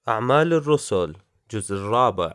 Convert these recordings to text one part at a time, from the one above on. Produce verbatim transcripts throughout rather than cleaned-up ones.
أعمال الرسل الجزء الرابع.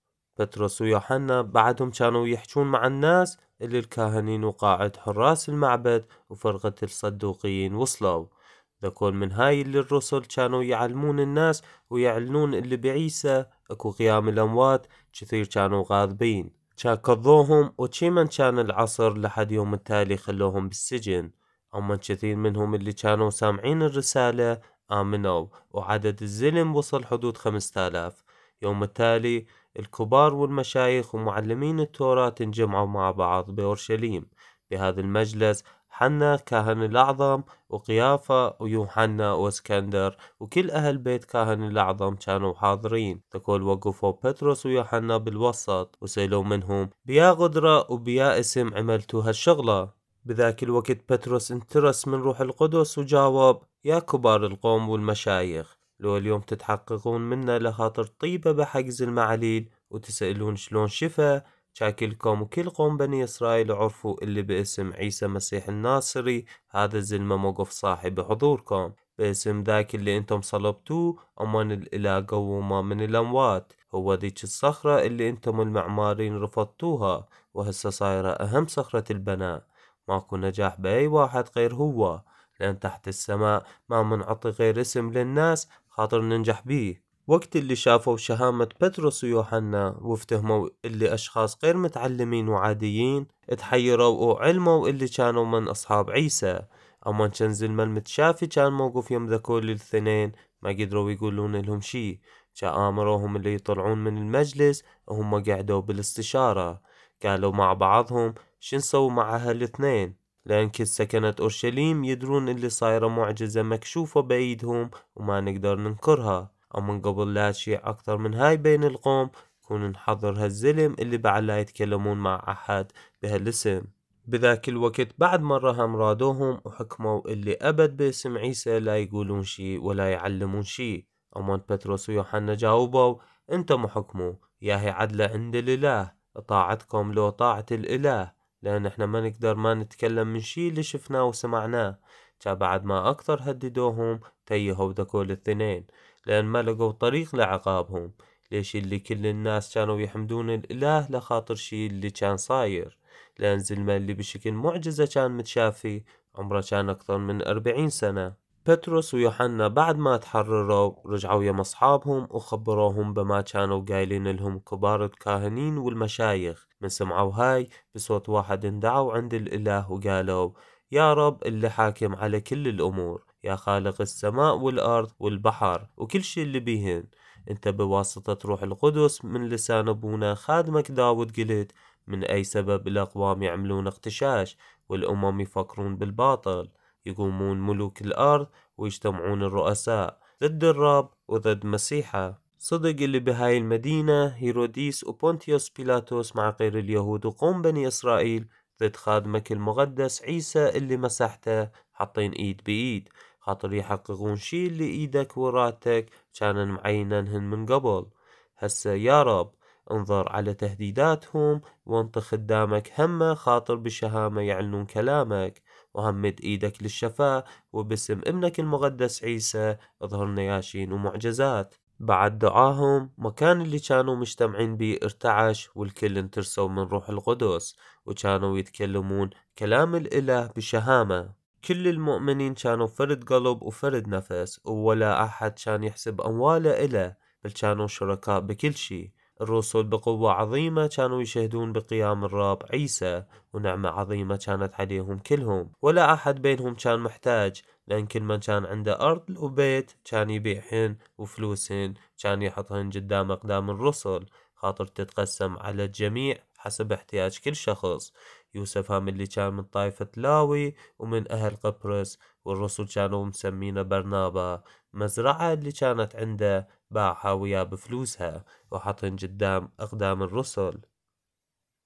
بطرس ويوحنا بعدهم كانوا يحجون مع الناس اللي الكاهنين وقاعد حراس المعبد وفرقة الصدوقيين وصلوا. ذكول من هاي اللي الرسل كانوا يعلمون الناس ويعلنون اللي بعيسى اكو قيام الأموات، كثير كانوا غاضبين كان كضوهم، وشي من كان العصر لحد يوم التالي خلوهم بالسجن. أما كثير منهم اللي كانوا سامعين الرسالة آمنوا، وعدد الزلم وصل حدود خمسة آلاف. يوم التالي الكبار والمشايخ ومعلمين التوراة انجمعوا مع بعض بأورشليم. بهذا المجلس حنا كاهن الأعظم وقيافة ويوحنا واسكندر وكل أهل بيت كاهن الأعظم كانوا حاضرين. تقول وقفوا بطرس ويوحنا بالوسط وسألوا منهم بيا قدرة وبيا اسم عملتوا هالشغلة. بذاك الوقت بطرس انترس من روح القدس وجاوب: يا كبار القوم والمشايخ، لو اليوم تتحققون منا لخاطر طيبة بحجز المعاليل وتسألون شلون شفا، شاكلكم وكل قوم بني إسرائيل عرفوا اللي باسم عيسى مسيح الناصري هذا الزلمة موقف صاحي بحضوركم، باسم ذاك اللي انتم صلبتوه أمان الإله قومه من الأموات. هو ذيك الصخرة اللي انتم المعمارين رفضتوها، وهسه صايرة أهم صخرة البناء. ماكو نجاح بأي واحد غير هو، لأن تحت السماء ما منعطي غير اسم للناس خاطر ننجح بيه. وقت اللي شافوا شهامة بطرس ويوحنا وافتهموا اللي أشخاص غير متعلمين وعاديين، اتحيروا وعلموا اللي كانوا من أصحاب عيسى. أما كان زلمة المتشافي كان موقف يم ذكول الاثنين، ما قدروا يقولون لهم شي. جاء آمروهم اللي يطلعون من المجلس وهم قعدوا بالاستشارة. قالوا مع بعضهم شو نسوي مع هالاثنين، لأن كل سكنة أورشليم يدرون اللي صايرة معجزة مكشوفة بأيدهم وما نقدر ننكرها. أو من قبل لا تشيع أكثر من هاي بين القوم كون نحضر هالزلم اللي بعد لا يتكلمون مع أحد بهالاسم. بذاك الوقت بعد مرة هم رادوهم وحكموا اللي أبد باسم عيسى لا يقولون شي ولا يعلمون شي. أما بطرس ويوحنا جاوبوا: انتم حكموا، ياهي عدلة عند الإله، طاعتكم لو طاعة الإله، لأن احنا ما نقدر ما نتكلم من شي اللي شفناه وسمعناه. جا بعد ما أكثر هددوهم تيهوا ذكول الاثنين، لأن ما لقوا طريق لعقابهم. ليش اللي كل الناس كانوا يحمدون الإله لخاطر شي اللي كان صاير، لأن زلمة اللي بشكل معجزة كان متشافي عمره كان أكثر من أربعين سنة. بطرس ويوحنا بعد ما تحرروا رجعوا يم أصحابهم وخبروهم بما كانوا قايلين لهم كبار الكاهنين والمشايخ. من سمعوا هاي بصوت واحد اندعوا عند الإله وقالوا: يا رب اللي حاكم على كل الأمور، يا خالق السماء والأرض والبحر وكل شي اللي بيهن، انت بواسطة روح القدس من لسان ابونا خادمك داود قلت: من أي سبب الأقوام يعملون اغتشاش والأمم يفكرون بالباطل، يقومون ملوك الأرض ويجتمعون الرؤساء ضد الرب وضد مسيحه. صدق اللي بهاي المدينة هيروديس وبونتيوس بيلاتوس مع غير اليهود وقوم بني إسرائيل ضد خادمك المقدس عيسى اللي مسحته حاطين إيد بإيد، خاطر يحققون شي اللي إيدك وراتك كانن معيننهن من قبل. هسه يا رب انظر على تهديداتهم وانت خدامك همه خاطر بشهامة يعلنون كلامك، وهمد ايدك للشفاء، وباسم ابنك المقدس عيسى اظهر نياشين ومعجزات. بعد دعاهم مكان اللي كانوا مجتمعين بيه ارتعش، والكل انترسوا من روح القدس وكانوا يتكلمون كلام الإله بشهامة. كل المؤمنين كانوا فرد قلب وفرد نفس، ولا أحد كان يحسب أمواله إله، بل كانوا شركاء بكل شيء. الرسل بقوة عظيمة كانوا يشهدون بقيام الرب عيسى، ونعمة عظيمة كانت عليهم كلهم، ولا أحد بينهم كان محتاج، لأن كل من كان عنده أرض وبيت كان يبيعهن وفلوسهن كان يحطهن قدام أقدام الرسل، خاطر تتقسم على الجميع حسب احتياج كل شخص. يوسف هم اللي كان من طائفة لاوي ومن أهل قبرص، والرسل كانوا مسمينه برنابا. مزرعة اللي كانت عنده باعها وياه بفلوسها وحطن قدام أقدام الرسل.